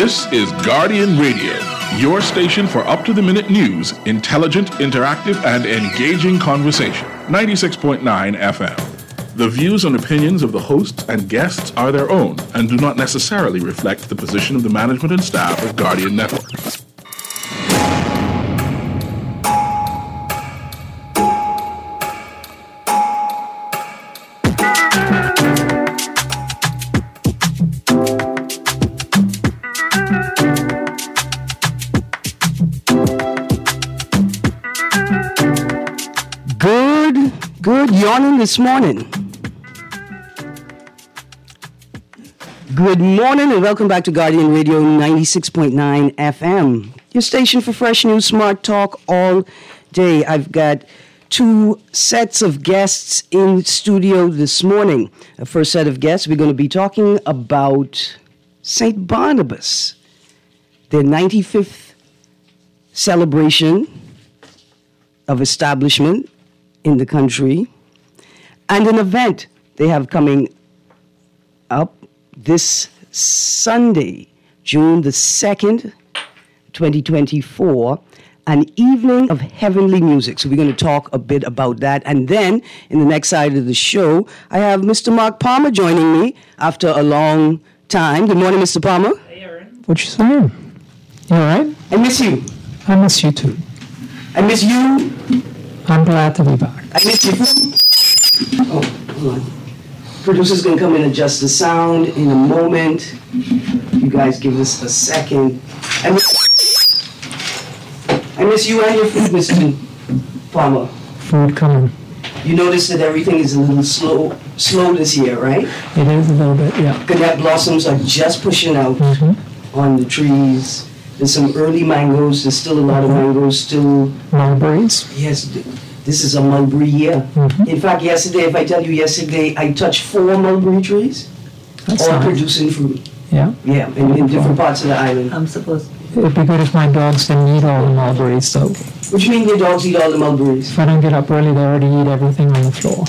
This is Guardian Radio, your station for up-to-the-minute news, intelligent, interactive, and engaging conversation. 96.9 FM. The views and opinions of the hosts and guests are their own and do not necessarily reflect the position of the management and staff of Guardian Network. Good yawning this morning. Good morning and welcome back to Guardian Radio 96.9 FM. Your station for fresh news, smart talk all day. I've got two sets of guests in studio this morning. The first set of guests, we're going to be talking about St. Barnabas, their 95th celebration of establishment in the country, and an event they have coming up this Sunday, June the 2nd, 2024, an evening of heavenly music. So we're going to talk a bit about that. And then, in the next side of the show, I have Mr. Mark Palmer joining me after a long time. Good morning, Mr. Palmer. Hey, Aaron. What you saying? You all right? I miss you. I miss you, too. I miss you. I'm glad to be back. I miss you. Oh, hold on. Producer's going to come in and adjust the sound in a moment. You guys give us a second. I miss you and your food, Mr. Palmer. Food coming. You notice that everything is a little slow this year, right? It is a little bit, yeah. Cadet blossoms are just pushing out on the trees. There's some early mangoes. There's still a lot of mangoes still. Mulberries? Yes, this is a mulberry year. In fact, yesterday, I touched 4 mulberry trees. That's all nice. Producing fruit. Yeah? Yeah, in different parts of the island. I'm supposed to. It'd be good if my dogs didn't eat all the mulberries, though. What do you mean your dogs eat all the mulberries? If I don't get up early, they already eat everything on the floor.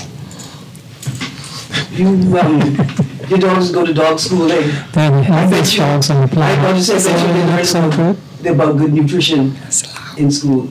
Your dogs go to dog school, eh? They're the healthiest dogs on the planet. I bet you So good. about good nutrition in school.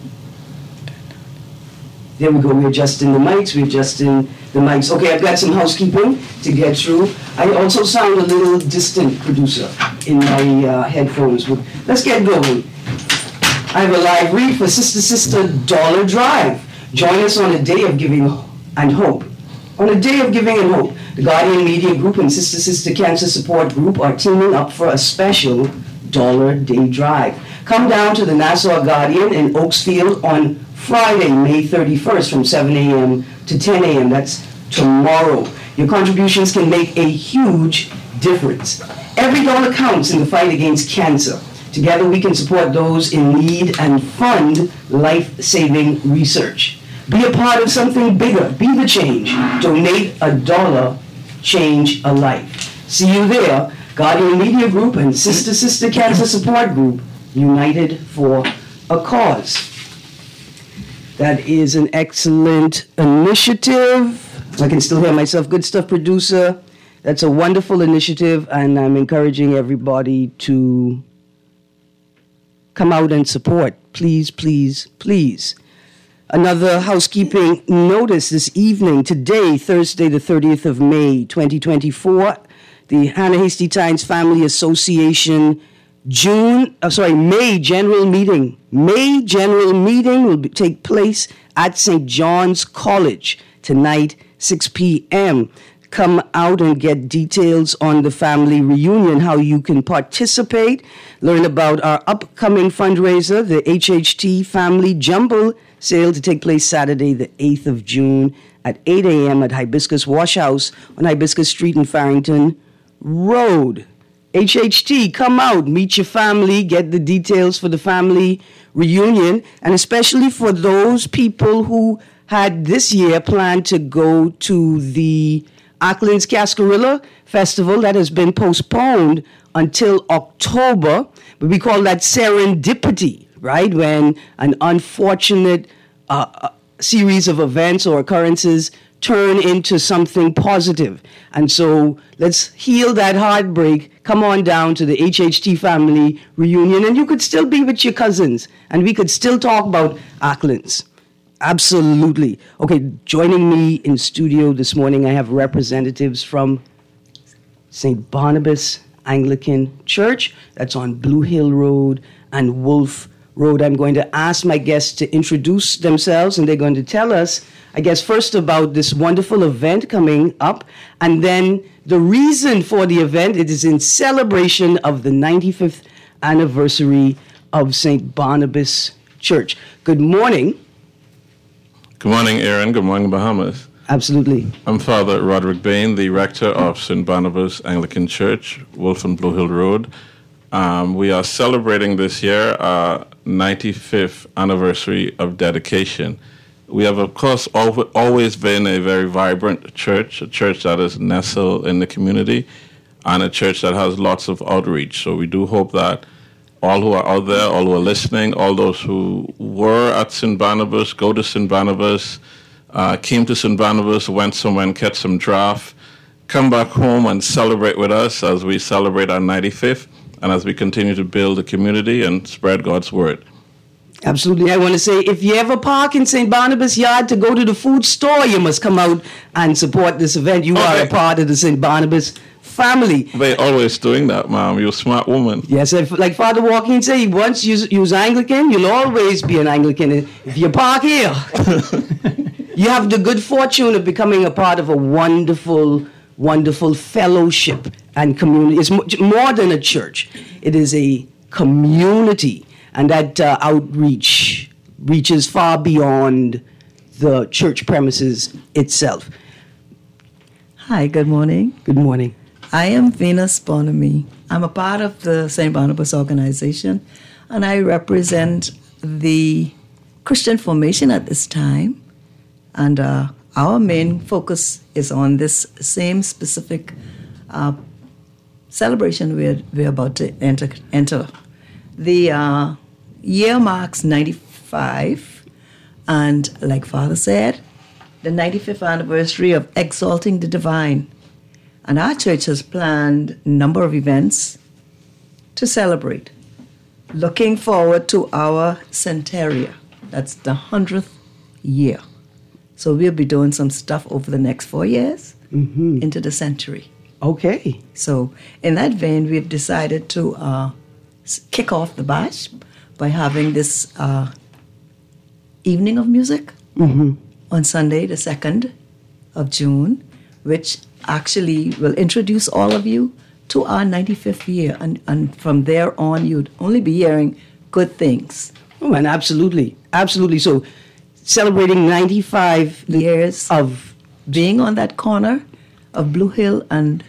There we go. We're adjusting the mics. Okay, I've got some housekeeping to get through. I also sound a little distant, producer, in my headphones. But let's get going. I have a live read for Sister Dollar Drive. Join us on a day of giving and hope. On a day of giving and hope, the Guardian Media Group and Sister Cancer Support Group are teaming up for a special Dollar Day Drive. Come down to the Nassau Guardian in Oaksfield on Friday, May 31st from 7 a.m. to 10 a.m. That's tomorrow. Your contributions can make a huge difference. Every dollar counts in the fight against cancer. Together we can support those in need and fund life-saving research. Be a part of something bigger. Be the change. Donate $1. Change a life. See you there. Guardian Media Group and Sister Cancer Support Group, united for a cause. That is an excellent initiative. I can still hear myself. Good stuff, producer. That's a wonderful initiative, and I'm encouraging everybody to come out and support. Please, please, please. Another housekeeping notice this evening. Today, Thursday, the 30th of May, 2024, the Hannah Hasty Tynes Family Association May General Meeting. May General Meeting will take place at St. John's College tonight, 6 p.m. Come out and get details on the family reunion, how you can participate, learn about our upcoming fundraiser, the HHT Family Jumble Sale, to take place Saturday, the 8th of June at 8 a.m. at Hibiscus Wash House on Hibiscus Street in Farrington Road. HHT, come out, meet your family, get the details for the family reunion, and especially for those people who had this year planned to go to the Ackland's Cascarilla Festival that has been postponed until October. But we call that serendipity, right? When an unfortunate series of events or occurrences turn into something positive. And so let's heal that heartbreak. Come on down to the HHT family reunion, and you could still be with your cousins, and we could still talk about Acklands. Absolutely. Okay, joining me in studio this morning, I have representatives from St. Barnabas Anglican Church. That's on Blue Hill Road and Wolf Road. I'm going to ask my guests to introduce themselves, and they're going to tell us, I guess, first about this wonderful event coming up, and then the reason for the event. It is in celebration of the 95th anniversary of St. Barnabas Church. Good morning. Good morning, Aaron. Good morning, Bahamas. Absolutely. I'm Father Roderick Bain, the rector of St. Barnabas Anglican Church, Wolf and Blue Hill Road. We are celebrating this year our 95th anniversary of dedication. We have, of course, always been a very vibrant church, a church that is nestled in the community, and a church that has lots of outreach. So we do hope that all who are out there, all who are listening, all those who were at St. Barnabas, go to St. Barnabas, came to St. Barnabas, went somewhere and catch some draft, come back home and celebrate with us as we celebrate our 95th and as we continue to build a community and spread God's word. Absolutely. I want to say, if you ever park in St. Barnabas Yard to go to the food store, you must come out and support this event. You are a part of the St. Barnabas family. They're always doing that, Mom. You're a smart woman. Yes, like Father Walking said, once you was Anglican, you'll always be an Anglican. If you park here, you have the good fortune of becoming a part of a wonderful, wonderful fellowship and community. It's more than a church. It is a community, and that outreach reaches far beyond the church premises itself. Hi, good morning. Good morning. I am Venus Bonamy. I'm a part of the St. Barnabas organization, and I represent the Christian formation at this time. And our main focus is on this same specific celebration we're about to enter. The year marks 95, and like Father said, the 95th anniversary of Exalting the Divine. And our church has planned a number of events to celebrate. Looking forward to our centenary. That's the 100th year. So we'll be doing some stuff over the next 4 years into the century. Okay. So in that vein, we've decided to kick off the bash by having this evening of music on Sunday, the 2nd of June, which actually will introduce all of you to our 95th year. And from there on, you'd only be hearing good things. Oh, and absolutely. Absolutely. So celebrating 95 years of being on that corner of Blue Hill and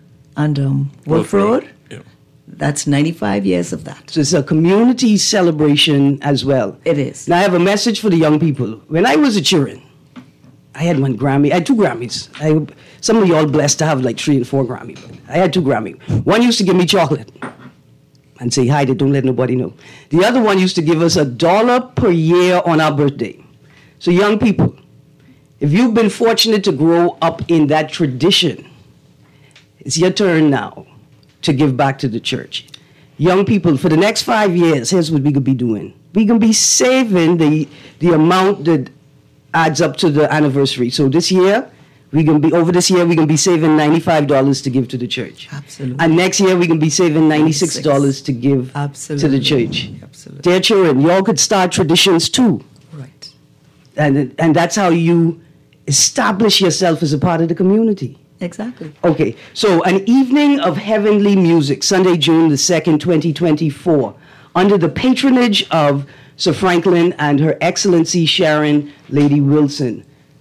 Wolf Road. Yeah. That's 95 years of that. So it's a community celebration as well. It is. Now I have a message for the young people. When I was a children, I had one Grammy. I had 2 Grammys. Some of y'all blessed to have like 3 and 4 Grammys. But I had 2 Grammys. One used to give me chocolate and say, hide it, don't let nobody know. The other one used to give us $1 per year on our birthday. So young people, if you've been fortunate to grow up in that tradition, it's your turn now to give back to the church. Young people, for the next 5 years, here's what we could be doing. We can be saving the amount that adds up to the anniversary. So this year, we can be saving $95 to give to the church. Absolutely. And next year, we can be saving $96 to give to the church. Absolutely. Dear children, y'all could start traditions too. Right. And that's how you establish yourself as a part of the community. Exactly. Okay, so an evening of heavenly music, Sunday, June the 2nd, 2024, under the patronage of Sir Franklin and Her Excellency Sharon Lady Wilson.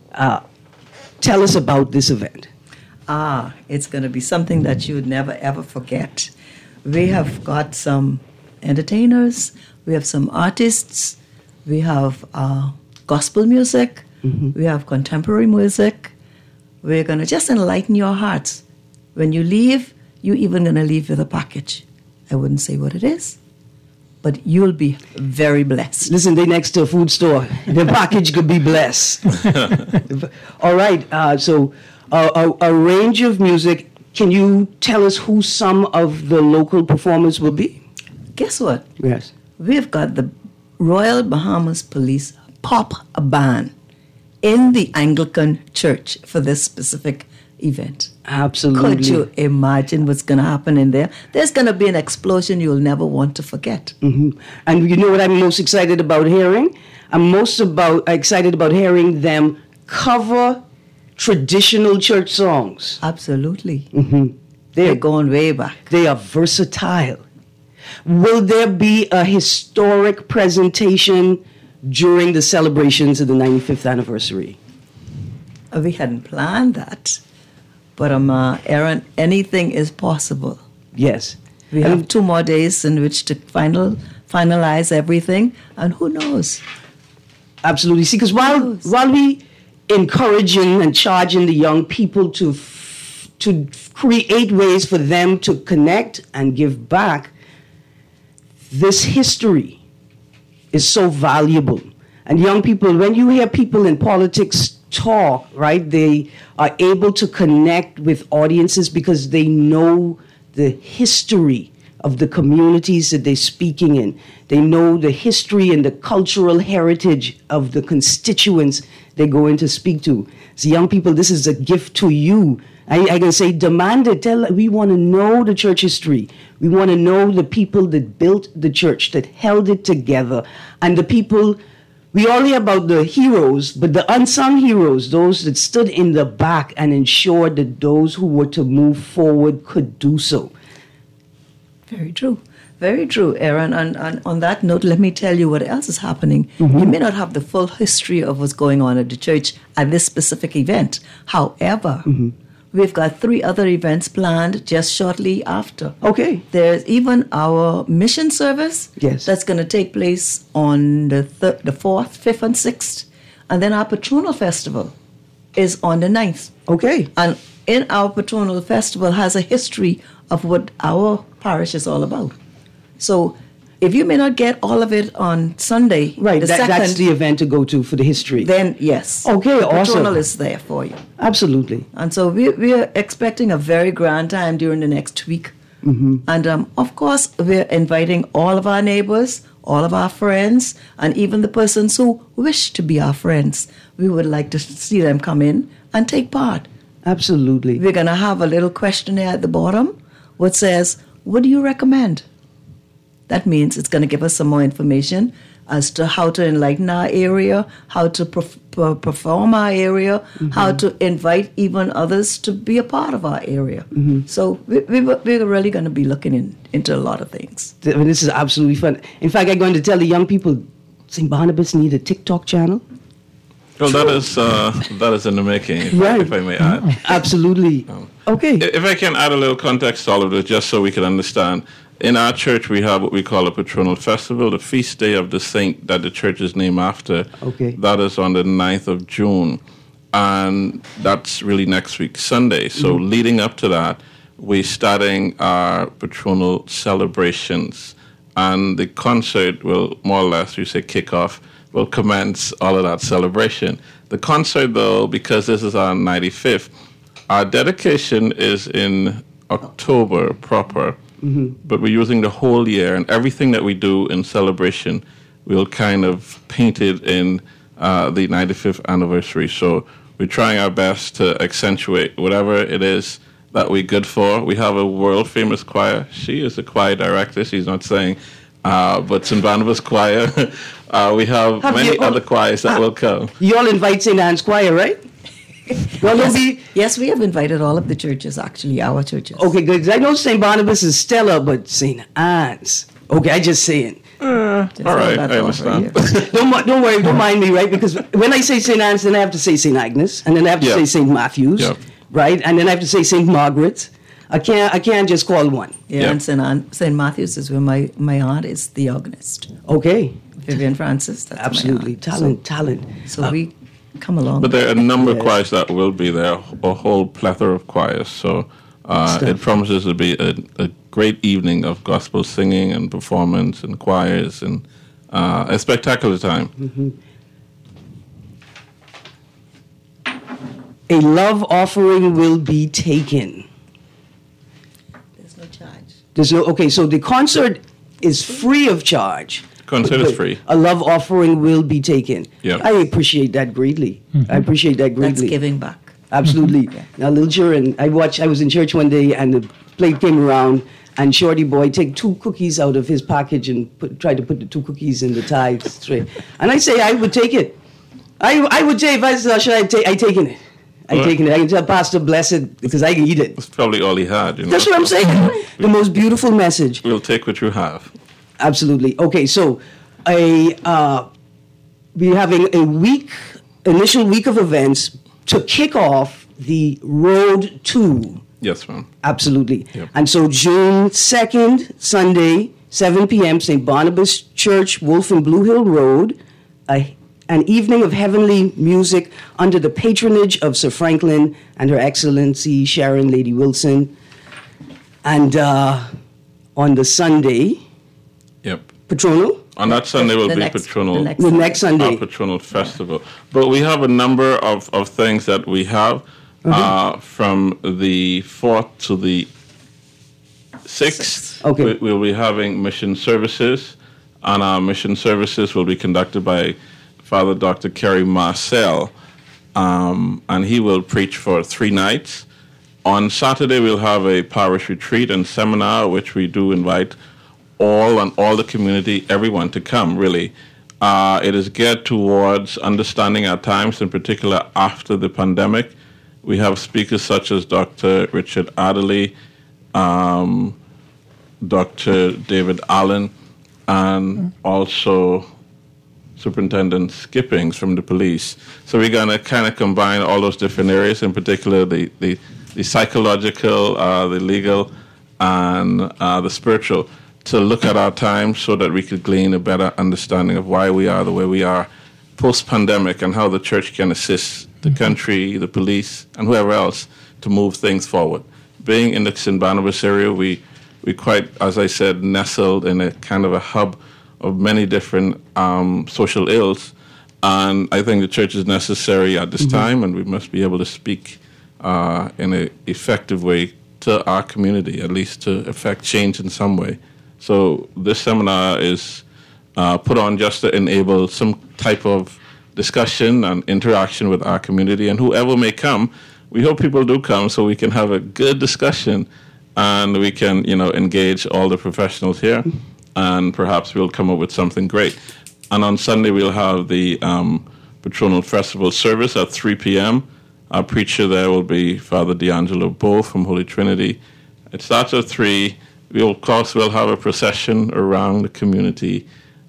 Tell us about this event. It's going to be something that you would never, ever forget. We have got some entertainers, we have some artists, we have gospel music, we have contemporary music. We're going to just enlighten your hearts. When you leave, you're even going to leave with a package. I wouldn't say what it is, but you'll be very blessed. Listen, they next to a food store. The package could be blessed. All right. So a range of music. Can you tell us who some of the local performers will be? Guess what? Yes. We've got the Royal Bahamas Police Pop Band in the Anglican Church for this specific event. Absolutely. Could you imagine what's going to happen in there? There's going to be an explosion you'll never want to forget. Mm-hmm. And you know what I'm most excited about hearing? I'm excited about hearing them cover traditional church songs. Absolutely. Mm-hmm. They're going way back. They are versatile. Will there be a historic presentation during the celebrations of the 95th anniversary? We hadn't planned that. But, Aaron, anything is possible. Yes. We have 2 more days in which to finalize everything, and who knows? Absolutely. See, because while we encouraging and charging the young people to create ways for them to connect and give back, this history is so valuable. And young people, when you hear people in politics talk, right, they are able to connect with audiences because they know the history of the communities that they're speaking in. They know the history and the cultural heritage of the constituents they're going to speak to. So young people, this is a gift to you. I can say, demand it. We want to know the church history. We want to know the people that built the church, that held it together. And the people, we all hear about the heroes, but the unsung heroes, those that stood in the back and ensured that those who were to move forward could do so. Very true. Very true, Aaron. And on that note, let me tell you what else is happening. Mm-hmm. You may not have the full history of what's going on at the church at this specific event. However, we've got 3 other events planned just shortly after. Okay. There's even our mission service. Yes. That's going to take place on the 4th, 5th, and 6th. And then our Patronal Festival is on the 9th. Okay. And in our Patronal Festival has a history of what our parish is all about. So if you may not get all of it on Sunday, Right, the that's 2nd, the event to go to for the history. then yes. Okay, the awesome. Patronal is there for you. Absolutely. And so we're expecting a very grand time during the next week. Mm-hmm. And of course, we're inviting all of our neighbors, all of our friends, and even the persons who wish to be our friends. We would like to see them come in and take part. Absolutely. We're going to have a little questionnaire at the bottom which says, what do you recommend? That means it's going to give us some more information as to how to enlighten our area, how to perform our area, how to invite even others to be a part of our area. So we're really going to be looking into a lot of things. I mean, this is absolutely fun. In fact, I'm going to tell the young people, St. Barnabas need a TikTok channel. Well, that is in the making, if I may add. Absolutely. Okay. If I can add a little context to all of this, just so we can understand. In our church, we have what we call a Patronal Festival, the feast day of the saint that the church is named after. Okay. That is on the 9th of June. And that's really next week, Sunday. So leading up to that, we're starting our Patronal celebrations. And the concert will more or less, you say kickoff, will commence all of that celebration. The concert, though, because this is our 95th, our dedication is in October proper. But we're using the whole year, and everything that we do in celebration, we'll kind of paint it in the 95th anniversary. So we're trying our best to accentuate whatever it is that we're good for. We have a world-famous choir. She is the choir director. She's not saying, but St. Barnabas Choir. We have many other choirs that will come. You all invite St. Anne's Choir, right? Well, Yes, we have invited all of the churches, actually, our churches. Okay, good. 'Cause I know St. Barnabas is stellar, but St. Anne's. Okay, I just saying. All right, I understand. Don't worry, don't mind me, right? Because when I say St. Anne's, then I have to say St. Agnes, and then I have to say St. Matthew's, right? And then I have to say St. Margaret. I can't just call one. Yeah, and St. Matthew's is where my aunt is the organist. Okay. Vivian Francis, that's absolutely. my aunt. Talent. So we come along. But there are a number of choirs that will be there, a whole plethora of choirs. So it promises to be a great evening of gospel singing and performance and choirs and a spectacular time. Mm-hmm. A love offering will be taken. There's no charge. Okay, so the concert is free of charge. Concert is free. A love offering will be taken. Yeah. I appreciate that greatly. I appreciate that greatly. That's giving back. Absolutely. Now, little children, I was in church one day and the plate came around and Shorty Boy take 2 cookies out of his package and tried to put the 2 cookies in the tithe tray. And I say, I would take it. I would take, if I said, should I take, I taken it. I taken it. I can tell Pastor bless it because I can eat it. That's probably all he had. You know? That's what I'm saying. The most beautiful message. We'll take what you have. Absolutely. Okay, so we're having initial week of events to kick off the Road to. Yes, ma'am. Absolutely. Yep. And so June 2nd, Sunday, 7 p.m., St. Barnabas Church, Wolf and Blue Hill Road, an evening of heavenly music under the patronage of Sir Franklin and Her Excellency Sharon Lady Wilson. And on the Sunday, Yep. Patronal? On that Sunday will The be next- Patronal. The next Sunday. Our Patronal Festival. But we have a number of things that we have from the 4th to the 6th. Okay. We'll be having mission services, and our mission services will be conducted by Father Dr. Kerry Marcel, and he will preach for 3 nights. On Saturday, we'll have a parish retreat and seminar, which we do invite all the community, everyone to come, really. It is geared towards understanding our times, in particular after the pandemic. We have speakers such as Dr. Richard Adderley, Dr. David Allen, and also Superintendent Skippings from the police. So we're going to kind of combine all those different areas, in particular the psychological, the legal, and the spiritual, to look at our times so that we could glean a better understanding of why we are the way we are post-pandemic and how the church can assist the country, the police, and whoever else to move things forward. Being in the St. Barnabas area, we quite, as I said, nestled in a kind of a hub of many different social ills, and I think the church is necessary at this time, and we must be able to speak in an effective way to our community, at least to effect change in some way. So this seminar is put on just to enable some type of discussion and interaction with our community, and whoever may come, we hope people do come so we can have a good discussion and we can, engage all the professionals here, and perhaps we'll come up with something great. And on Sunday, we'll have the Patronal Festival service at 3 p.m. Our preacher there will be Father D'Angelo Bo from Holy Trinity. It starts at 3. Of course, we'll have a procession around the community.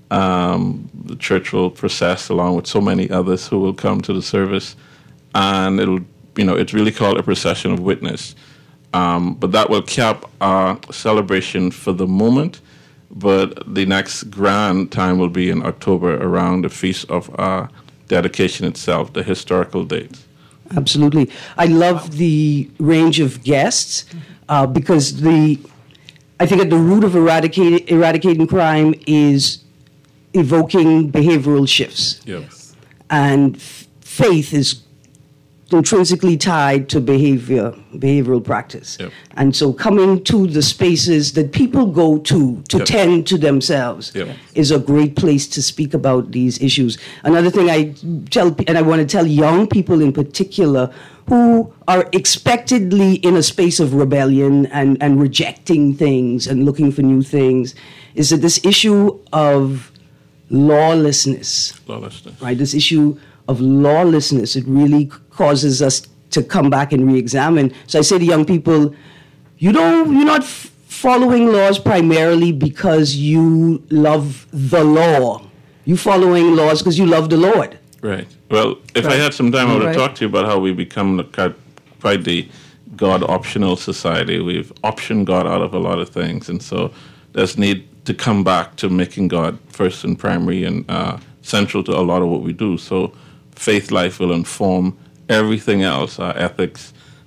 The church will process along with so many others who will come to the service. And it's really called a procession of witness. But that will cap our celebration for the moment. But the next grand time will be in October around the feast of our dedication itself, the historical dates. Absolutely. I love the range of guests because I think at the root of eradicating crime is evoking behavioral shifts. Yes. And faith is intrinsically tied to behavioral practice. Yep. And so coming to the spaces that people go to Yep. tend to themselves Yep. is a great place to speak about these issues. Another thing I want to tell young people in particular who are expectedly in a space of rebellion and rejecting things and looking for new things, is that this issue of lawlessness, right? This issue of lawlessness, it really causes us to come back and re-examine. So I say to young people, you're not following laws primarily because you love the law. You're following laws because you love the Lord. Right. Well, if I had some time, I would have talked to you about how we become quite the God-optional society. We've optioned God out of a lot of things, and so there's need to come back to making God first and primary and central to a lot of what we do. So faith life will inform everything else, our ethics,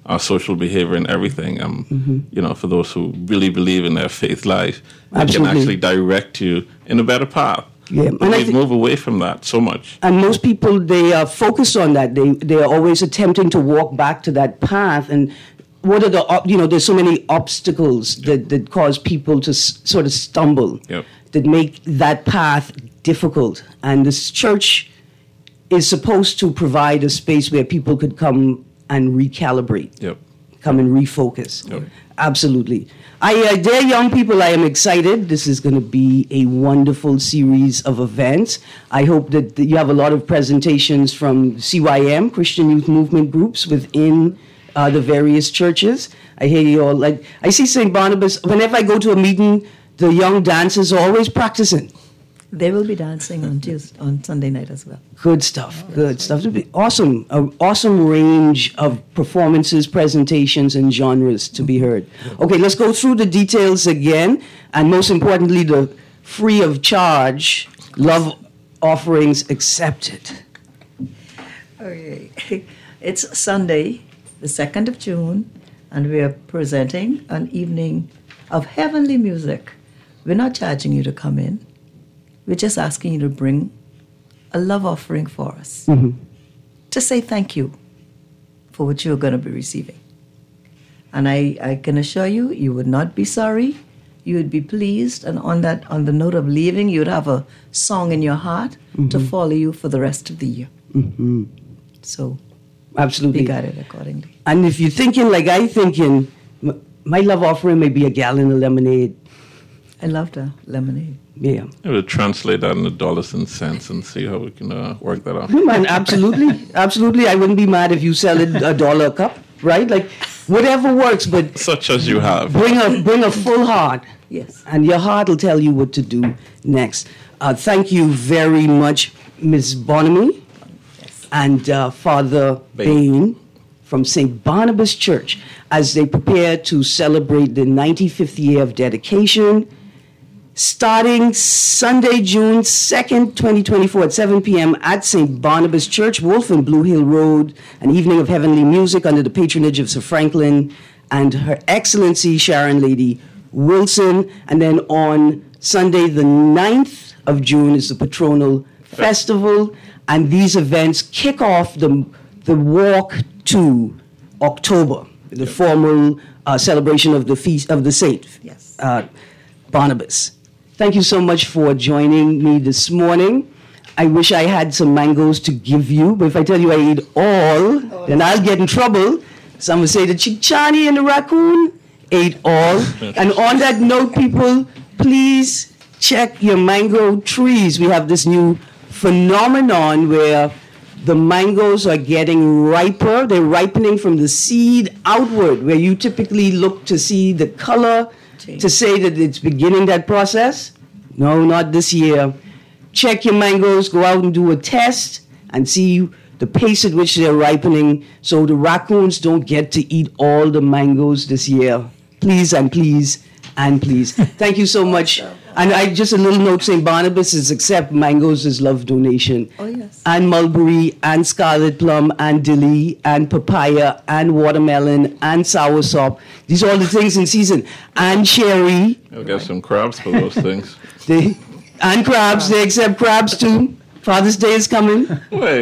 social behavior and everything. You know, for those who really believe in their faith life, they can Absolutely. actually direct you in a better path. Yeah, But and I we thi- move away from that so much. And most people, they are focused on that. They are always attempting to walk back to that path. And what are there's so many obstacles that cause people to sort of stumble, Yep. that make that path difficult. And this church is supposed to provide a space where people could come and recalibrate, Yep. come and refocus. Yep. Absolutely. Dear young people, I am excited. This is going to be a wonderful series of events. I hope that you have a lot of presentations from CYM, Christian Youth Movement groups within the various churches. I hear you all. Like, I see St. Barnabas, whenever I go to a meeting, the young dancers are always practicing. They will be dancing on Sunday night as well. Good stuff. Good stuff. It'll be awesome. An awesome range of performances, presentations, and genres to be heard. Okay, let's go through the details again, and most importantly, the free of charge love offerings accepted. Okay. It's Sunday, the 2nd of June, and we are presenting an evening of heavenly music. We're not charging you to come in. We're just asking you to bring a love offering for us, to say thank you for what you're going to be receiving. And I can assure you, you would not be sorry. You would be pleased, and on the note of leaving, you'd have a song in your heart to follow you for the rest of the year. So Absolutely. we got it accordingly. And if you're thinking like I'm thinking, my love offering may be a gallon of lemonade. I love the lemonade. Yeah. I would translate that into dollars and cents and see how we can work that out. Man, absolutely. Absolutely. I wouldn't be mad if you sell it $1 a cup, right? Like, whatever works, but Such as you have. bring a full heart. Yes. And your heart will tell you what to do next. Thank you very much, Ms. Bonamy Yes. and Father Bain from St. Barnabas Church as they prepare to celebrate the 95th year of dedication. Starting Sunday, June 2nd, 2024 at 7 p.m. at St. Barnabas Church, Wolf and Blue Hill Road, an evening of heavenly music under the patronage of Sir Franklin and Her Excellency Sharon Lady Wilson. And then on Sunday, the 9th of June, is the Patronal Festival. And these events kick off the walk to October, the formal celebration of the feast of the Saint. Yes. Barnabas. Thank you so much for joining me this morning. I wish I had some mangoes to give you, but if I tell you I ate all, then I'll get in trouble. Some will say the Chichani and the raccoon ate all. And on that note, people, please check your mango trees. We have this new phenomenon where the mangoes are getting riper. They're ripening from the seed outward, where you typically look to see the color to say that it's beginning that process. No, not this year. Check your mangoes, go out and do a test and see the pace at which they're ripening so the raccoons don't get to eat all the mangoes this year. Please and please and please. Thank you so much. And just a little note, St. Barnabas is accept mangoes as love donation. Oh, yes. And mulberry and scarlet plum and dilly and papaya and watermelon and soursop. These are all the things in season. And cherry. I'll get some crabs for those things. And crabs. They accept crabs too. Father's Day is coming. Wait.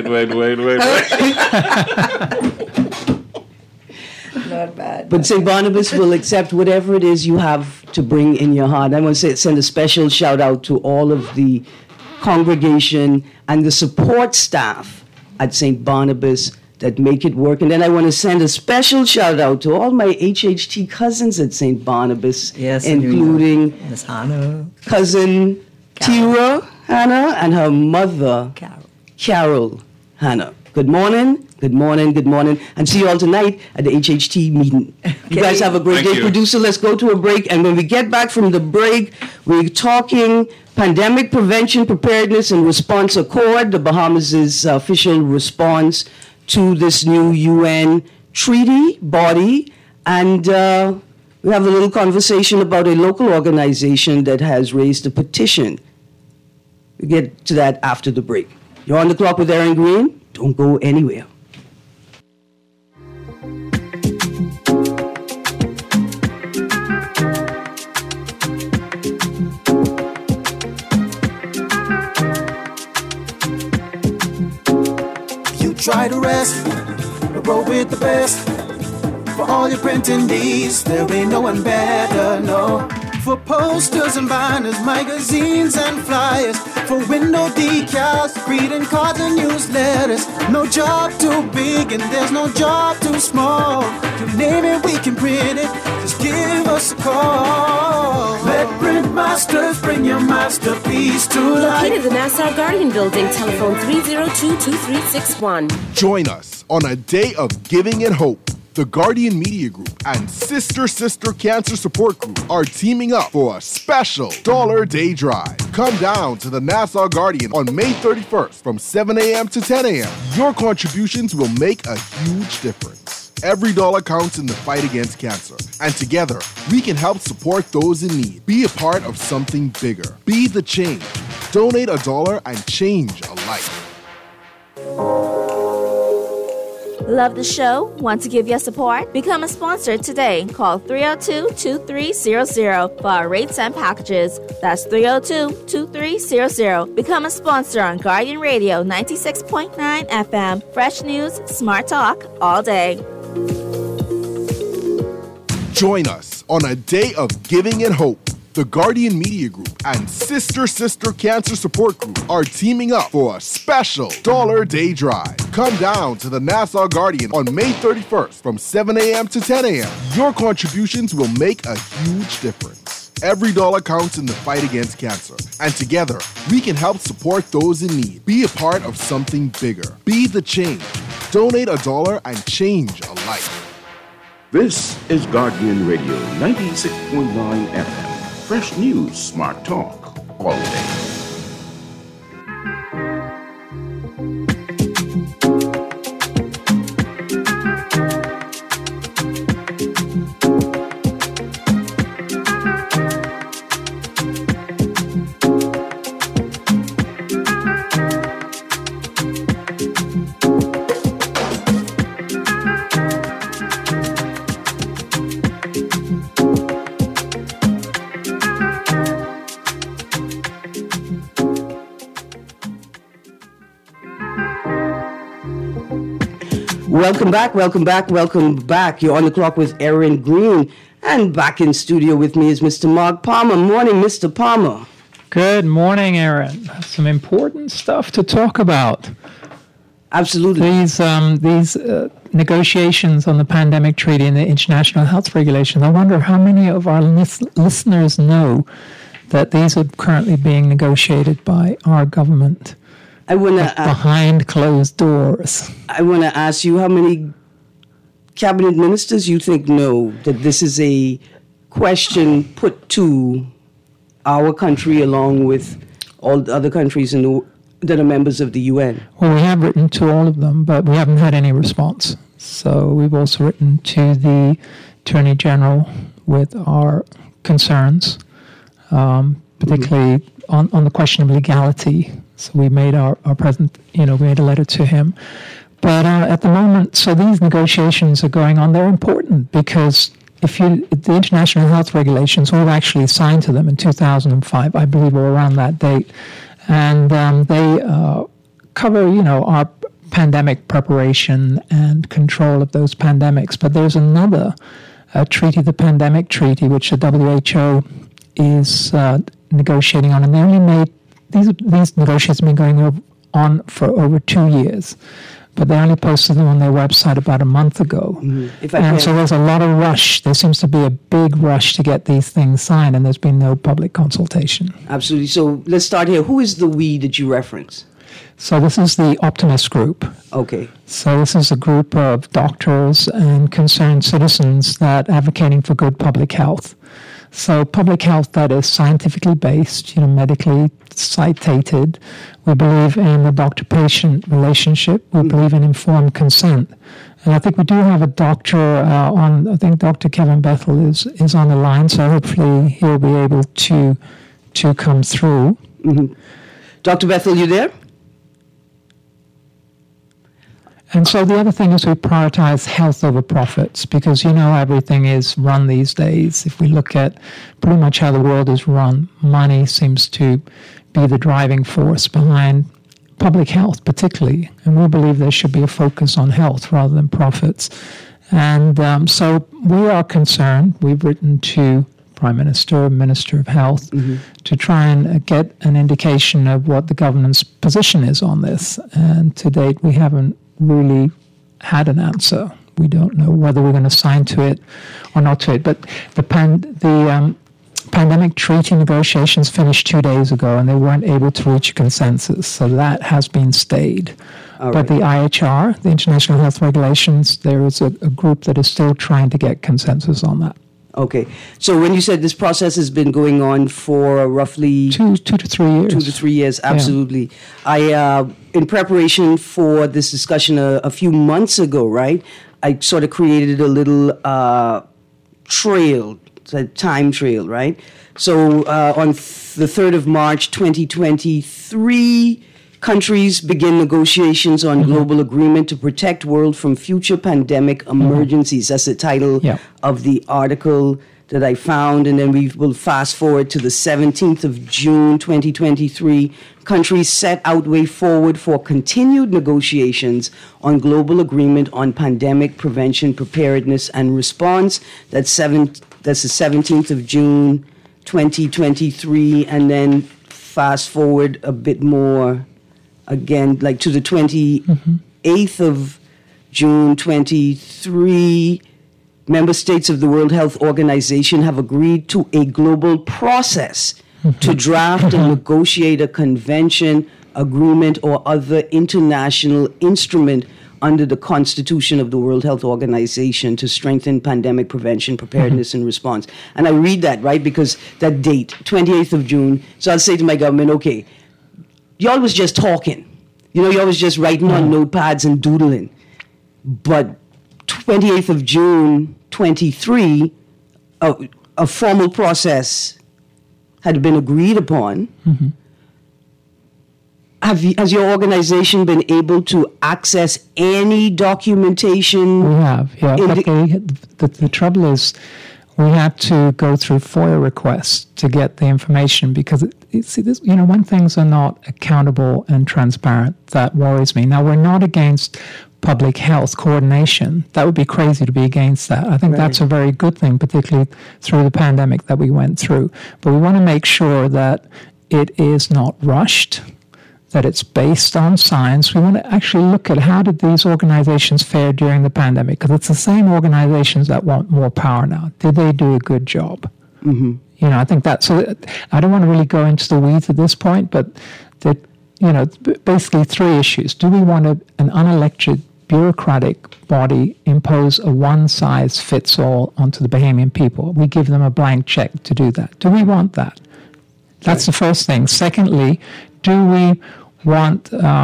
Not bad. But St. Barnabas will accept whatever it is you have to bring in your heart. I want to send a special shout out to all of the congregation and the support staff at St. Barnabas that make it work. And then I want to send a special shout out to all my HHT cousins at St. Barnabas, Yes, including Miss Hannah, cousin Tira Hannah and her mother, Carol Hannah. Good morning. Good morning, good morning. And see you all tonight at the HHT meeting. You guys have a great Thank day. you. Producer, let's go to a break. And when we get back from the break, we're talking pandemic prevention, preparedness, and response accord, the Bahamas' official response to this new UN treaty body. And we have a little conversation about a local organization that has raised a petition. We'll get to that after the break. You're on the clock with Aaron Green. Don't go anywhere. try to rest, roll with the best. For all your printing needs, there ain't no one better, no. For posters and banners, magazines and flyers, for window decals, greeting cards and newsletters. No job too big and there's no job too small. You name it, we can print it, just give us a call. Let Print Masters bring your masterpiece to life. Located in the Nassau Guardian Building, telephone 302-2361. Join us on a day of giving and hope. The Guardian Media Group and Sister Cancer Support Group are teaming up for a special $1 Day Drive. Come down to the Nassau Guardian on May 31st from 7 a.m. to 10 a.m. Your contributions will make a huge difference. Every dollar counts in the fight against cancer. And together, we can help support those in need. Be a part of something bigger. Be the change. Donate $1 and change a life. Love the show? Want to give your support? Become a sponsor today. Call 302-2300 for our rates and packages. That's 302-2300. Become a sponsor on Guardian Radio 96.9 FM. Fresh news, smart talk, all day. Join us on a day of giving and hope. The Guardian Media Group and Sister Cancer Support Group are teaming up for a special $1 Day Drive. Come down to the Nassau Guardian on May 31st from 7 a.m. to 10 a.m. Your contributions will make a huge difference. Every dollar counts in the fight against cancer. And together, we can help support those in need. Be a part of something bigger. Be the change. Donate $1 and change a life. This is Guardian Radio 96.9 FM. Fresh news, smart talk, all day. Welcome back. You're on the clock with Erin Green. And back in studio with me is Mr. Mark Palmer. Morning, Mr. Palmer. Good morning, Erin. Some important stuff to talk about. Absolutely. These negotiations on the pandemic treaty and the international health regulations, I wonder how many of our listeners know that these are currently being negotiated by our government. I want to behind closed doors. I want to ask you how many cabinet ministers you think know that this is a question put to our country along with all the other countries that are members of the UN. Well, we have written to all of them, but we haven't had any response. So we've also written to the Attorney General with our concerns, particularly on the question of legality. So we made our present, we made a letter to him. But at the moment, so these negotiations are going on. They're important because the international health regulations, we've actually signed to them in 2005, I believe, or around that date. And they cover, our pandemic preparation and control of those pandemics. But there's another treaty, the Pandemic Treaty, which the WHO is negotiating on. And they only made, these negotiations have been going on for over 2 years. But they only posted them on their website about a month ago. Mm-hmm. So there's a lot of rush. There seems to be a big rush to get these things signed, and there's been no public consultation. Absolutely. So let's start here. Who is the we that you reference? So this is the Optimist Group. Okay. So this is a group of doctors and concerned citizens that advocating for good public health. So public health that is scientifically based, medically citated. We believe in the doctor-patient relationship. We believe in informed consent. And I think we do have a doctor on, I think Dr. Kevin Bethel is on the line, so hopefully he'll be able to come through. Mm-hmm. Dr. Bethel, you there? And so the other thing is we prioritize health over profits because, everything is run these days. If we look at pretty much how the world is run, money seems to be the driving force behind public health particularly, and we believe there should be a focus on health rather than profits. And so we are concerned. We've written to Prime Minister, Minister of Health, to try and get an indication of what the government's position is on this. And to date, we haven't really had an answer. We don't know whether we're going to sign to it or not to it. But the pandemic treaty negotiations finished 2 days ago, and they weren't able to reach a consensus. So that has been stayed. But the IHR, the International Health Regulations, there is a group that is still trying to get consensus on that. Okay. So when you said this process has been going on for roughly... Two to 3 years. 2 to 3 years, absolutely. Yeah. In preparation for this discussion a few months ago, right, I sort of created a little trail, a time trail, right? So on the 3rd of March 2023... countries begin negotiations on global agreement to protect world from future pandemic emergencies. That's the title of the article that I found. And then we will fast forward to the 17th of June, 2023. Countries set out way forward for continued negotiations on global agreement on pandemic prevention, preparedness, and response. That's the 17th of June, 2023. And then fast forward a bit more, again, like to the 28th of June 23, member states of the World Health Organization have agreed to a global process to draft and negotiate a convention, agreement, or other international instrument under the Constitution of the World Health Organization to strengthen pandemic prevention, preparedness, and response. And I read that, right, because that date, 28th of June, so I'll say to my government, okay, y'all was just talking. You know, y'all was just writing on notepads and doodling. But 28th of June, 23, a formal process had been agreed upon. Has your organization been able to access any documentation? We have, yeah. But the trouble is, we had to go through FOIA requests to get the information because, when things are not accountable and transparent, that worries me. Now, we're not against public health coordination. That would be crazy to be against that. I think that's a very good thing, particularly through the pandemic that we went through. But we want to make sure that it is not rushed, that it's based on science. We want to actually look at how did these organizations fare during the pandemic, because it's the same organizations that want more power now. Did they do a good job? I think that's... So I don't want to really go into the weeds at this point, but basically three issues. Do we want an unelected bureaucratic body impose a one-size-fits-all onto the Bahamian people? We give them a blank check to do that. Do we want that? That's the first thing. Secondly, do we want,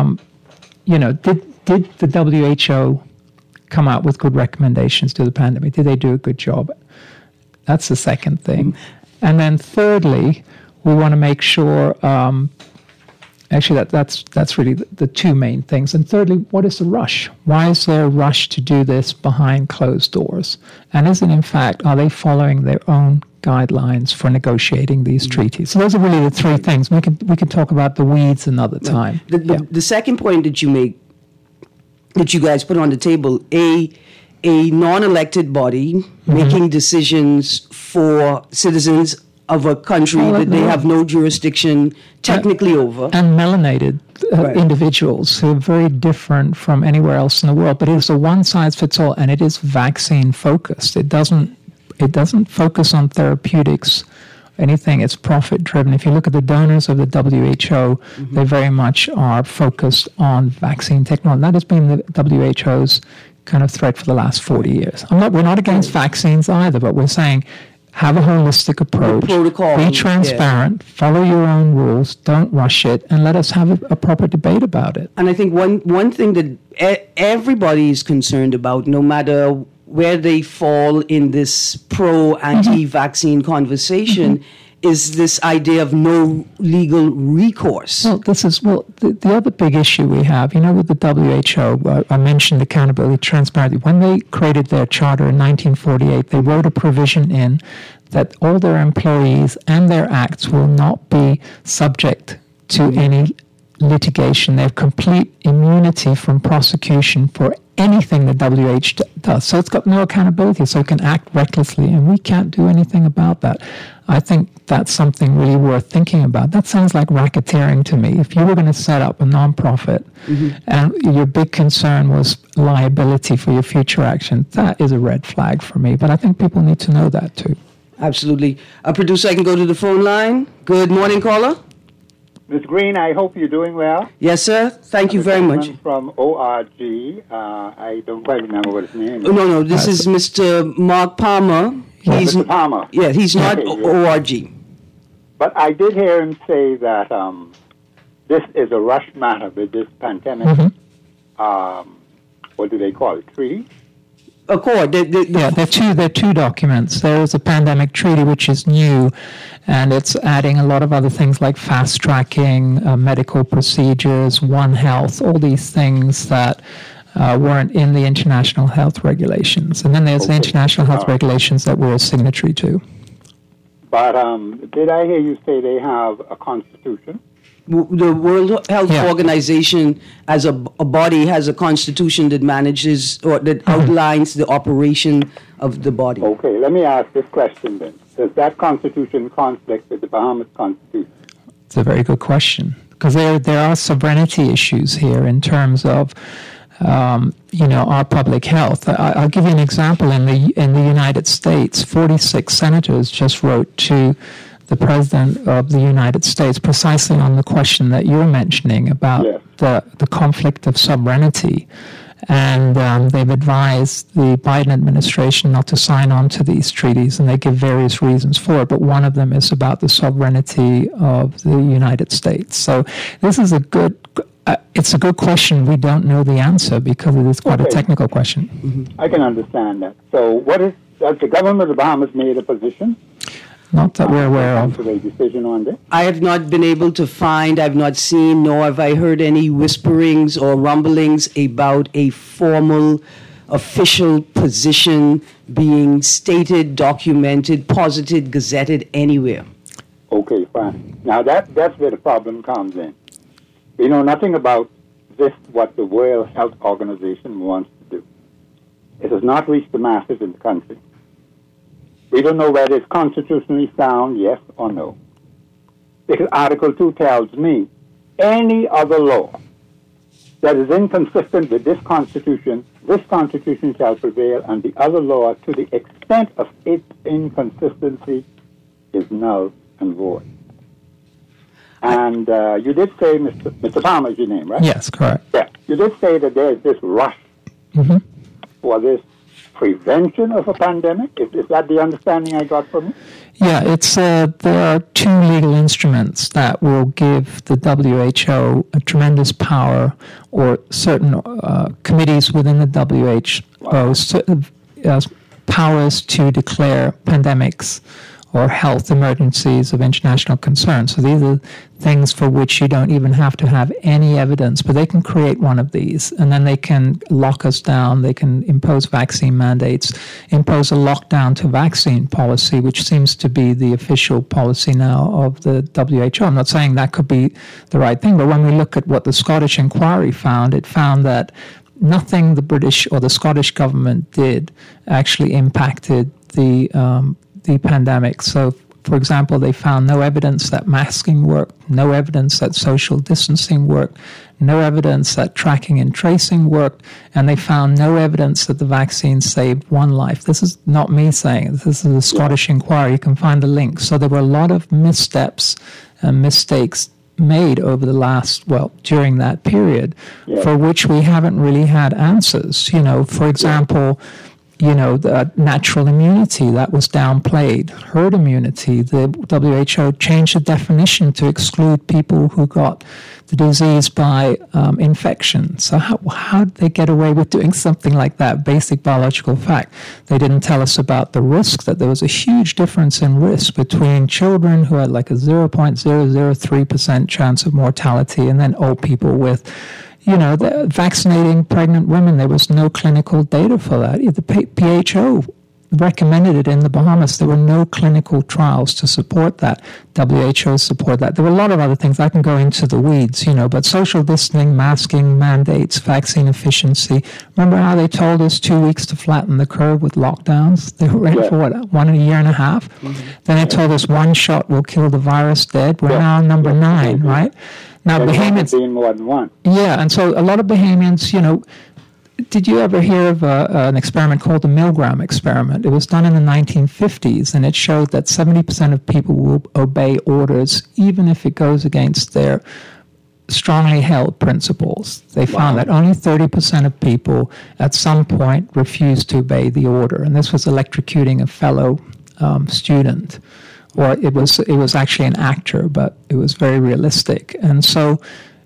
did the WHO come out with good recommendations to the pandemic? Did they do a good job? That's the second thing. And then thirdly, we want to make sure, that's really the two main things. And thirdly, what is the rush? Why is there a rush to do this behind closed doors? And is it, in fact, are they following their own guidelines for negotiating these treaties? So those are really the three things. We can talk about the weeds another time. The second point that you make, that you guys put on the table, a non-elected body making decisions for citizens of a country that they have no jurisdiction technically over. And melanated individuals who are very different from anywhere else in the world. But it is a one-size-fits-all, and it is vaccine-focused. It doesn't focus on therapeutics, anything. It's profit-driven. If you look at the donors of the WHO, they very much are focused on vaccine technology. That has been the WHO's kind of threat for the last 40 years. We're not against vaccines either, but we're saying have a holistic approach, be transparent, follow your own rules, don't rush it, and let us have a proper debate about it. And I think one thing that everybody is concerned about, no matter where they fall in this pro-anti-vaccine conversation, is this idea of no legal recourse. Well, the other big issue we have, with the WHO, I mentioned accountability, transparency. When they created their charter in 1948, they wrote a provision in that all their employees and their acts will not be subject to any litigation. They have complete immunity from prosecution for anything the WHO does. So it's got no accountability, so it can act recklessly, and we can't do anything about that. I think that's something really worth thinking about. That sounds like racketeering to me. If you were going to set up a nonprofit and your big concern was liability for your future action, that is a red flag for me. But I think people need to know that too. Absolutely. Producer, I can go to the phone line. Good morning, caller. Ms. Green, I hope you're doing well. Yes, sir. Thank you very much. From ORG. I don't quite remember what his name is. No, this is Mr. Mark Palmer. Mr. Palmer. Yeah, he's not ORG. But I did hear him say that this is a rush matter with this pandemic. What do they call it? Treaty? Accord. They're two documents. There is a pandemic treaty, which is new, and it's adding a lot of other things like fast tracking, medical procedures, One Health, all these things that weren't in the international health regulations. And then there's the international health regulations that we're a signatory to. But did I hear you say they have a constitution? The World Health Organization, as a body, has a constitution that manages or that outlines the operation of the body. Okay, let me ask this question then. Does that constitution conflict with the Bahamas Constitution? It's a very good question, because there are sovereignty issues here in terms of our public health. I'll give you an example. In the United States, 46 senators just wrote to the President of the United States precisely on the question that you're mentioning about the conflict of sovereignty. And they've advised the Biden administration not to sign on to these treaties, and they give various reasons for it, but one of them is about the sovereignty of the United States. So this is it's a good question. We don't know the answer because it is quite a technical question. I can understand that. So has the government of the Bahamas made a position? Not that we're aware of. A decision on this? I have not been able to find, I've not seen, nor have I heard any whisperings or rumblings about a formal, official position being stated, documented, posited, gazetted anywhere. Okay, fine. Now that's where the problem comes in. We know nothing about this, what the World Health Organization wants to do. It has not reached the masses in the country. We don't know whether it's constitutionally sound, yes or no. Because Article 2 tells me any other law that is inconsistent with this Constitution shall prevail, and the other law, to the extent of its inconsistency, is null and void. And you did say, Mr. Palmer is your name, right? Yes, correct. Yeah. You did say that there is this rush for this prevention of a pandemic. Is that the understanding I got from you? Yeah, it's there are two legal instruments that will give the WHO a tremendous power, or certain committees within the WHO powers to declare pandemics or health emergencies of international concern. So these are things for which you don't even have to have any evidence, but they can create one of these, and then they can lock us down. They can impose vaccine mandates, impose a lockdown to vaccine policy, which seems to be the official policy now of the WHO. I'm not saying that could be the right thing, but when we look at what the Scottish inquiry found, it found that nothing the British or the Scottish government did actually impacted the pandemic. So, for example, they found no evidence that masking worked, no evidence that social distancing worked, no evidence that tracking and tracing worked, and they found no evidence that the vaccine saved one life. This is not me saying it. This is the Scottish inquiry. You can find the link. So there were a lot of missteps and mistakes made over the during that period, for which we haven't really had answers. For example, the natural immunity that was downplayed, herd immunity. The WHO changed the definition to exclude people who got the disease by infection. So how did they get away with doing something like that? Basic biological fact. They didn't tell us about the risk, that there was a huge difference in risk between children who had like a 0.003% chance of mortality and then old people with vaccinating pregnant women. There was no clinical data for that. The WHO recommended it in the Bahamas. There were no clinical trials to support that. WHO support that. There were a lot of other things. I can go into the weeds, but social distancing, masking, mandates, vaccine efficiency. Remember how they told us 2 weeks to flatten the curve with lockdowns? They were ready for 1 year and a half. Mm-hmm. Then they told us one shot will kill the virus dead. We're now on number 9, right? Now, Bahamians... more than one. Yeah, and so a lot of Bahamians, did you ever hear of an experiment called the Milgram experiment? It was done in the 1950s, and it showed that 70% of people will obey orders, even if it goes against their strongly held principles. They found that only 30% of people at some point refused to obey the order, and this was electrocuting a fellow student. Or it was actually an actor, but it was very realistic. And so,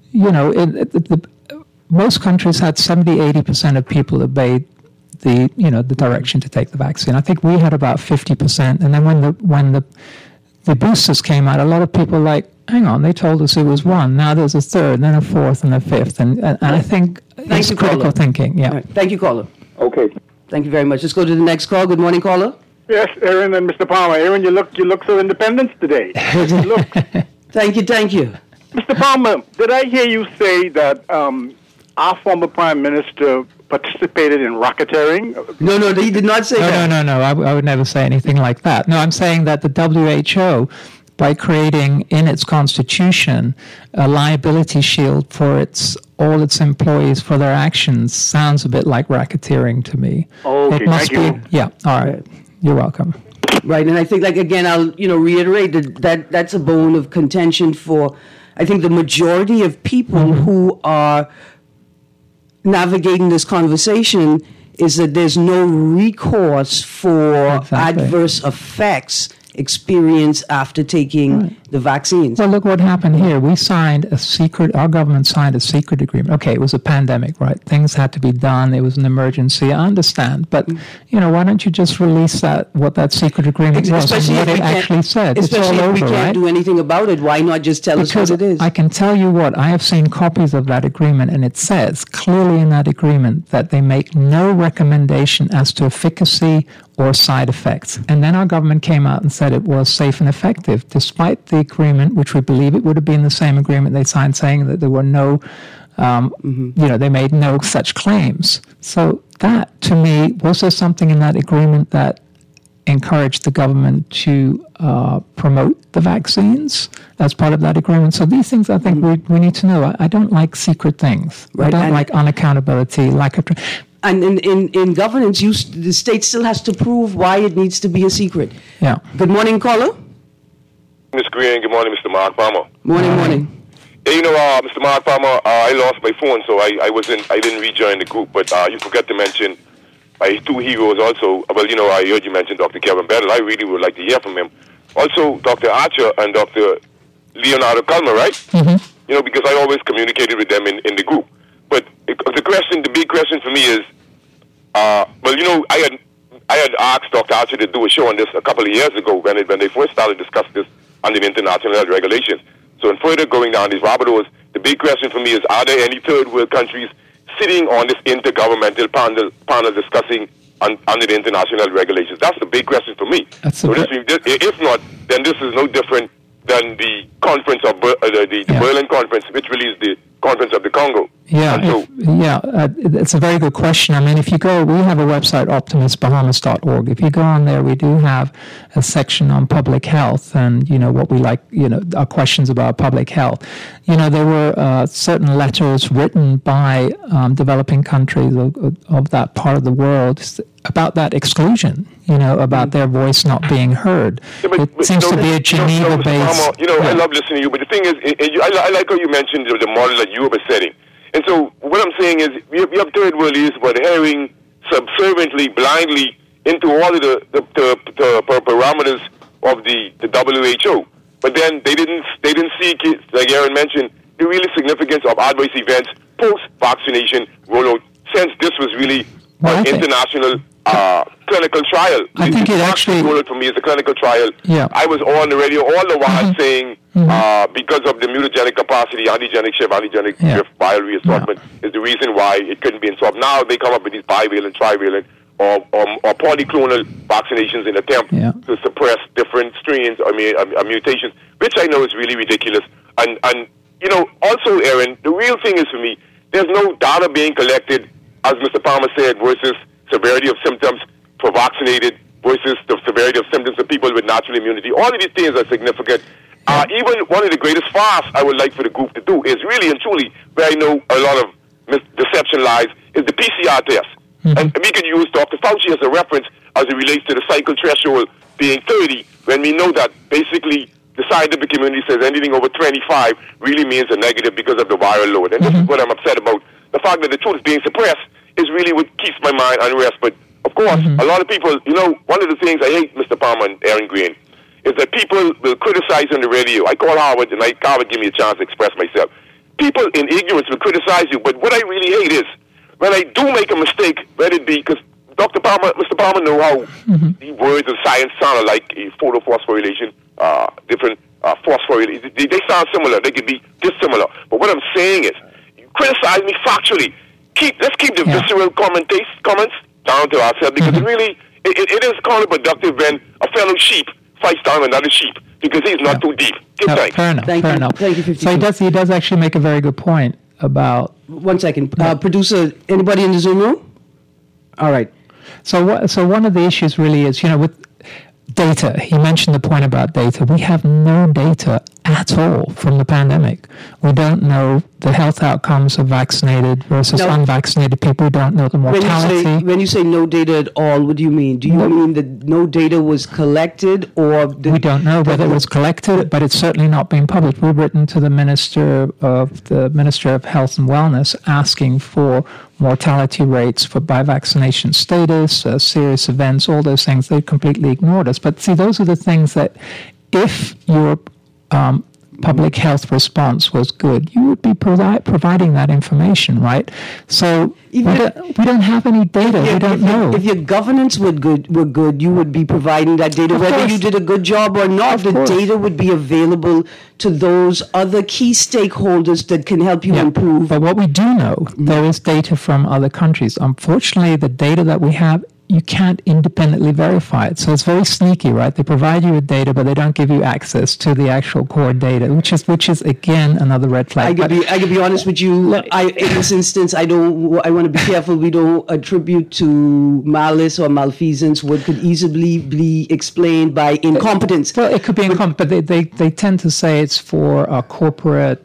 most countries had 70-80% of people obeyed the direction to take the vaccine. I think we had about 50%. And then when the boosters came out, a lot of people hang on, they told us it was 1. Now there's a 3rd, then a 4th, and a 5th. And I think it's critical thinking. Yeah. Right. Thank you, caller. Okay. Thank you very much. Let's go to the next call. Good morning, caller. Yes, Aaron and Mr. Palmer. Aaron, you look so independent today. Look. Thank you. Mr. Palmer, did I hear you say that our former Prime Minister participated in racketeering? No, he did not say that. No. I would never say anything like that. No, I'm saying that the WHO, by creating in its constitution a liability shield for all its employees for their actions, sounds a bit like racketeering to me. Okay, thank you. Yeah, all right. You're welcome. Right, and I think, again, I'll reiterate that that's a bone of contention for, I think, the majority of people who are navigating this conversation is that there's no recourse for adverse effects experienced after taking the vaccines. Well, look what happened here. Our government signed a secret agreement. Okay, it was a pandemic, right? Things had to be done. It was an emergency. I understand. But, why don't you just release what that secret agreement was and what it actually said? Especially if we can't do anything about it, why not just tell us what it is? I can tell you what, I have seen copies of that agreement, and it says clearly in that agreement that they make no recommendation as to efficacy or side effects. And then our government came out and said it was safe and effective, despite the agreement, which we believe it would have been the same agreement they signed saying that there were no, they made no such claims. So that, to me, was there something in that agreement that encouraged the government to promote the vaccines as part of that agreement? So these things I think we need to know. I don't like secret things. Right. I don't like unaccountability, And in governance, the state still has to prove why it needs to be a secret. Yeah. Good morning, caller. Ms. Green, good morning, Mr. Mark Palmer. Morning. Yeah, Mr. Mark Palmer, I lost my phone, so I didn't rejoin the group. But you forgot to mention my 2 heroes also. Well, I heard you mention Dr. Kevin Battle. I really would like to hear from him. Also, Dr. Archer and Dr. Leonardo Culmer, right? Mm-hmm. Because I always communicated with them in the group. But the big question for me is, I had asked Dr. Archer to do a show on this a couple of years ago when they first started discussing this under the international health regulations. So in further going down these rabbit holes, the big question for me is, are there any third world countries sitting on this intergovernmental panel discussing under the international health regulations? That's the big question for me. If not, then this is no different than the conference of the Berlin conference, which released the Conference of the Congo. It's a very good question. I mean, if you go, we have a website, optimistbahamas.org. If you go on there, we do have a section on public health and, what we like, our questions about public health. There were certain letters written by developing countries of that part of the world about that exclusion, about their voice not being heard. It seems to be a Geneva-based... I love listening to you, but the thing is, I like how you mentioned the model that Europe is setting. And so what I'm saying is, we have third world leaders who are adhering subserviently, blindly, into all of the parameters of the WHO. But then they didn't see, like Aaron mentioned, the really significance of adverse events post-vaccination rollout, since this was really an international clinical trial. I think it actually... for me is a clinical trial. Yeah. I was on the radio all the while saying, because of the mutagenic capacity, antigenic shift, viral reassortment is the reason why it couldn't be absorbed. Now they come up with these bivalent, trivalent, or polyclonal vaccinations in attempt to suppress different strains or mutations, which I know is really ridiculous. And also, Aaron, the real thing is for me, there's no data being collected, as Mr. Palmer said, versus severity of symptoms for vaccinated versus the severity of symptoms of people with natural immunity. All of these things are significant. Even one of the greatest fasts I would like for the group to do is really and truly, where I know a lot of deception lies, is the PCR test. And we could use Dr. Fauci as a reference as it relates to the cycle threshold being 30, when we know that basically the scientific community says anything over 25 really means a negative because of the viral load. And this is what I'm upset about. The fact that the truth is being suppressed is really what keeps my mind unrest. But, of course, a lot of people, one of the things I hate, Mr. Palmer and Aaron Green, is that people will criticize on the radio. I call Howard, and Howard give me a chance to express myself. People in ignorance will criticize you, but what I really hate is when I do make a mistake, let it be, because Mr. Palmer know how the words of science sound like a photophosphorylation, different phosphorylation. They sound similar. They could be dissimilar. But what I'm saying is, you criticize me factually. Let's keep the visceral comments down to ourselves, because it is counterproductive when a fellow sheep fights down another sheep because he's not too deep. Fair enough. Thank you, 52. So he does actually make a very good point about... 1 second. Producer, anybody in the Zoom room? All right. So one of the issues really is, with data, he mentioned the point about data. We have no data at all from the pandemic. We don't know the health outcomes of vaccinated versus unvaccinated people. We don't know the mortality. When you say no data at all, what do you mean? Do you mean that no data was collected, or... We don't know whether it was collected, but it's certainly not being published. We've written to the Minister of Health and Wellness asking for mortality rates by vaccination status, serious events, all those things. They completely ignored us. But see, those are the things that if your public health response was good, you would be providing that information, right? So we don't have any data. We don't know. If your governance were good, you would be providing that data. Whether you did a good job or not, the data would be available to those other key stakeholders that can help you improve. But what we do know, there is data from other countries. Unfortunately, the data that we have, you can't independently verify it. So it's very sneaky, right? They provide you with data, but they don't give you access to the actual core data, which is again another red flag. I could be honest with you. In this instance, I want to be careful we don't attribute to malice or malfeasance what could easily be explained by incompetence. Well, it could be incompetence, but they tend to say it's for corporate.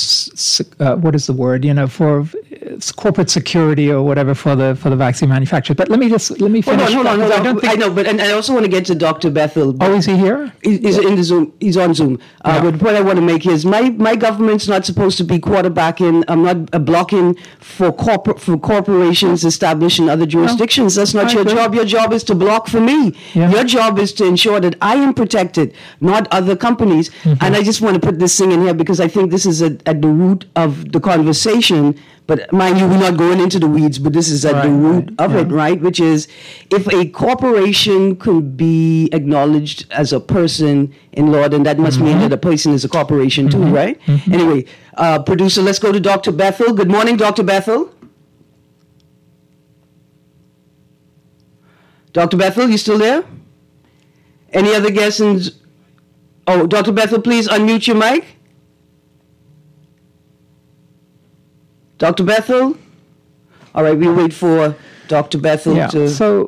What is the word? For corporate security or whatever for the vaccine manufacturer. But let me finish. Hold on. I know, but I also want to get to Dr. Bethel. Oh, is he here? He's in the Zoom. He's on Zoom. But the point I want to make is my government's not supposed to be quarterbacking. I'm not blocking for corporations established in other jurisdictions. That's not your job. Your job is to block for me. Yeah. Your job is to ensure that I am protected, not other companies. And I just want to put this thing in here because I think this is at the root of the conversation. But mind you, we're not going into the weeds, but this is at the root of it, right? Which is, if a corporation could be acknowledged as a person in law, then that must mean that a person is a corporation too, right? Anyway, producer, let's go to Dr. Bethel. Good morning, Dr. Bethel. Dr. Bethel, you still there? Any other guesses? Oh, Dr. Bethel, please unmute your mic. Dr. Bethel? All right, we'll wait for Dr. Bethel to...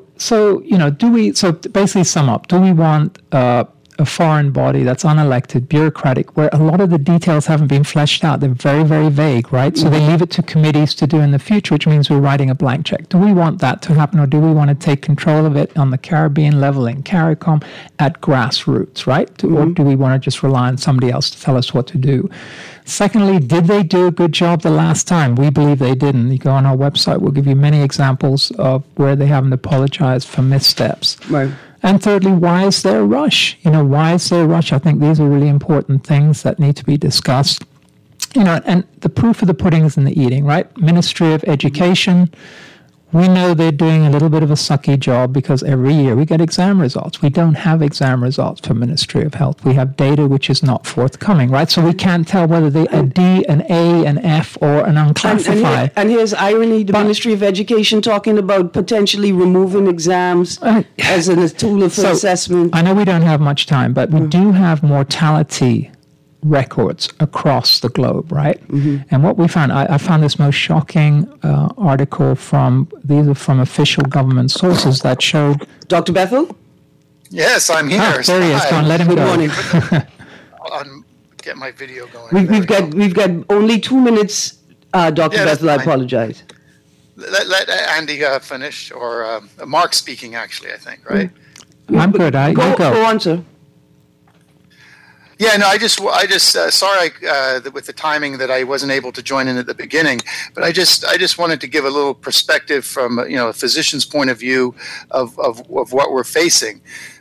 So basically sum up, do we want a foreign body that's unelected, bureaucratic, where a lot of the details haven't been fleshed out? They're very, very vague, right? So they leave it to committees to do in the future, which means we're writing a blank check. Do we want that to happen, or do we want to take control of it on the Caribbean level in CARICOM at grassroots, right? Or do we want to just rely on somebody else to tell us what to do? Secondly, did they do a good job the last time? We believe they didn't. You go on our website, we'll give you many examples of where they haven't apologized for missteps. Right. And thirdly, why is there a rush? Why is there a rush? I think these are really important things that need to be discussed. And the proof of the pudding is in the eating, right? Ministry of Education, We know they're doing a little bit of a sucky job because every year we get exam results. We don't have exam results for Ministry of Health. We have data which is not forthcoming, right? So we can't tell whether they're a D, an A, an F, or an unclassified. And here's irony, the Ministry of Education talking about potentially removing exams as a tool for assessment. I know we don't have much time, but we do have mortality records across the globe, right? And what we found, I found this most shocking article these are from official government sources that showed... Dr. Bethel? Yes, I'm here. There he is. Go on, let him Good go. morning. I'll get my video going. We've got only 2 minutes, Dr. Bethel, I apologize. Let Andy finish, or Mark speaking, actually, I think, right? I'm good. Go on, sir. Yeah, no, I just sorry with the timing that I wasn't able to join in at the beginning, but I just wanted to give a little perspective from a physician's point of view of what we're facing.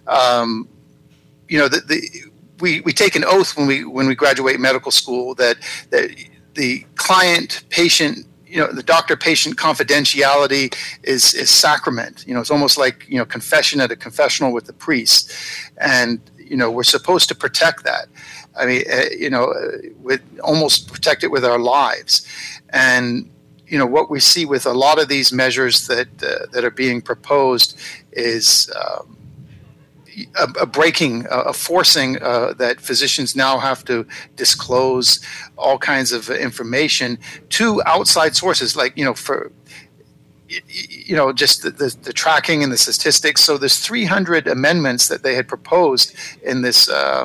We take an oath when we graduate medical school that the client patient, the doctor-patient confidentiality is sacrament. It's almost like confession at a confessional with the priest, and we're supposed to protect that. I mean, with almost protect it with our lives. And what we see with a lot of these measures that are being proposed is a breaking, a forcing that physicians now have to disclose all kinds of information to outside sources, like for. Just the tracking and the statistics. So there's 300 amendments that they had proposed in this,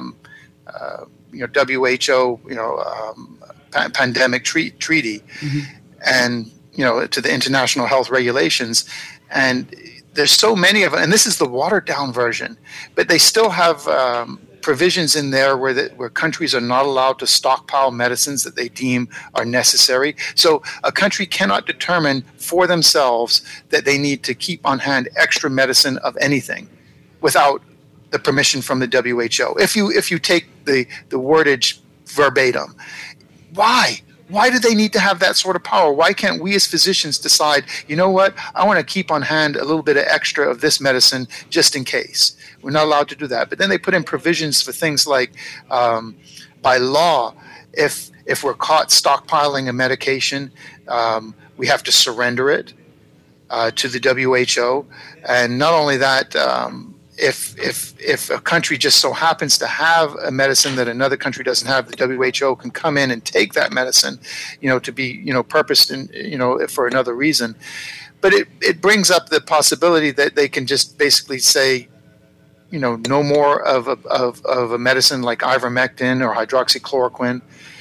WHO, pandemic treaty, and to the international health regulations. And there's so many of them, and this is the watered down version, but they still have provisions in there where countries are not allowed to stockpile medicines that they deem are necessary. So a country cannot determine for themselves that they need to keep on hand extra medicine of anything without the permission from the WHO. If you take the wordage verbatim, why? Why do they need to have that sort of power? Why can't we as physicians decide, I want to keep on hand a little bit of extra of this medicine just in case? We're not allowed to do that. But then they put in provisions for things like, by law, if we're caught stockpiling a medication, we have to surrender it to the WHO. And not only that, if a country just so happens to have a medicine that another country doesn't have, the WHO can come in and take that medicine, to be, purposed in, for another reason. But it brings up the possibility that they can just basically say, no more of a medicine like ivermectin or hydroxychloroquine.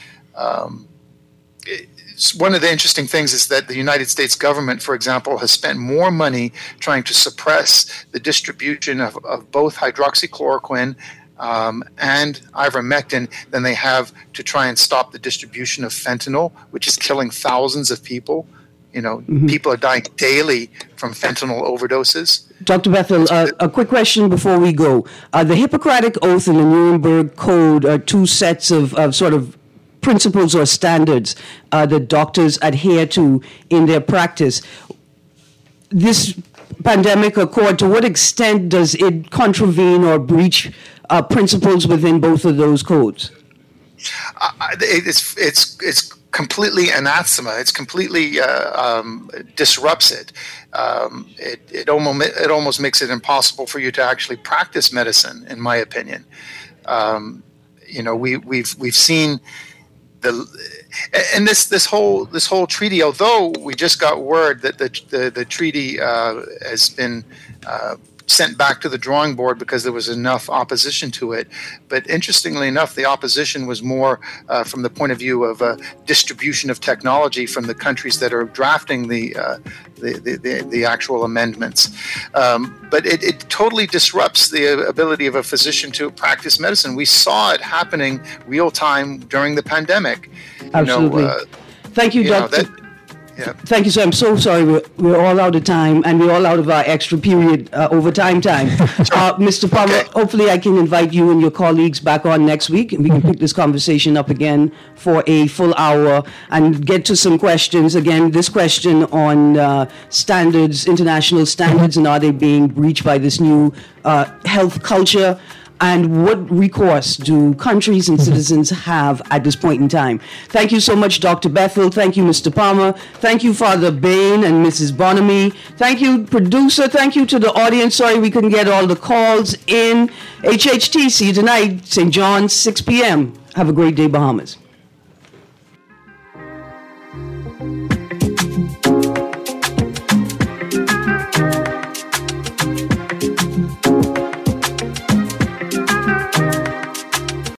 One of the interesting things is that the United States government, for example, has spent more money trying to suppress the distribution of both hydroxychloroquine and ivermectin than they have to try and stop the distribution of fentanyl, which is killing thousands of people. People are dying daily from fentanyl overdoses. Dr. Bethel, a quick question before we go. The Hippocratic Oath and the Nuremberg Code are two sets of sort of principles or standards that doctors adhere to in their practice. This pandemic accord, to what extent does it contravene or breach principles within both of those codes? It's completely anathema. It's completely disrupts it. It almost makes it impossible for you to actually practice medicine, in my opinion. We've seen this whole treaty. Although we just got word that the treaty has been sent back to the drawing board because there was enough opposition to it. But interestingly enough, the opposition was more from the point of view of distribution of technology from the countries that are drafting the actual amendments. But it totally disrupts the ability of a physician to practice medicine. We saw it happening real time during the pandemic. Absolutely. Thank you, Dr. Thank you, sir. I'm so sorry. We're all out of time, and we're all out of our extra period overtime time. Mr. Palmer, hopefully I can invite you and your colleagues back on next week, and we can pick this conversation up again for a full hour and get to some questions. Again, this question on standards, international standards, and are they being breached by this new health culture? And what recourse do countries and citizens have at this point in time? Thank you so much, Dr. Bethel. Thank you, Mr. Palmer. Thank you, Father Bain and Mrs. Bonamy. Thank you, producer. Thank you to the audience. Sorry we couldn't get all the calls in. HHT, see you tonight, St. John's, 6 p.m. Have a great day, Bahamas.